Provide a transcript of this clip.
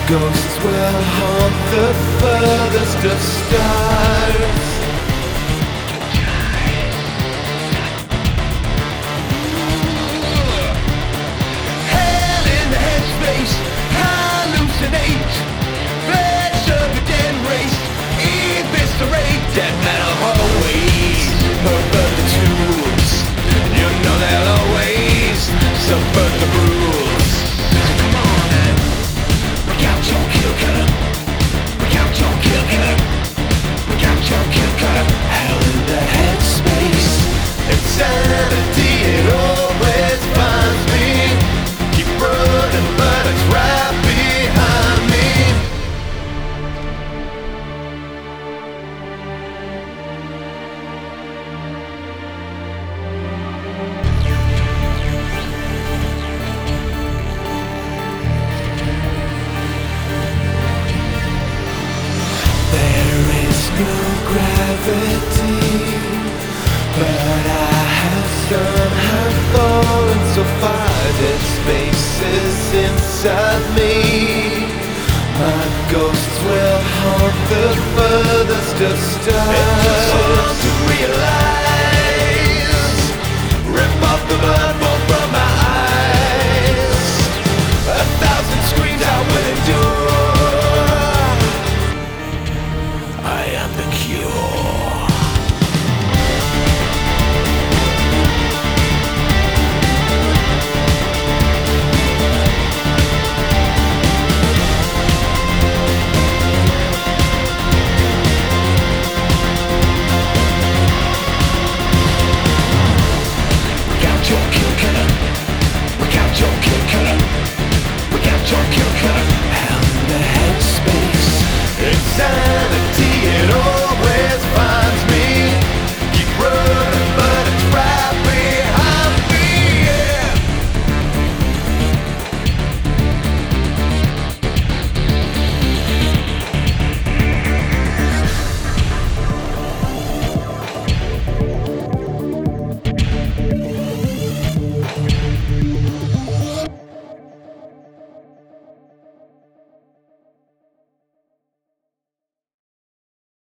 Ghosts will haunt the furthest of stars. Hell in the headspace, hallucinate. Flesh of a dead race, eviscerate. Dead metal hallways, pervert the tubes. You know they'll always subvert the rules. Come on then, break out your kill cutter. Break out your kill cutter. Break out your kill cutter. Hell in the headspace, insanity, it always finds me. Keep running, but it's right behind me. There is no gravity, but I have somehow fallen so far that space is inside me. My ghosts will haunt the furthest of stars. It's just hard to realize. Rip off the blood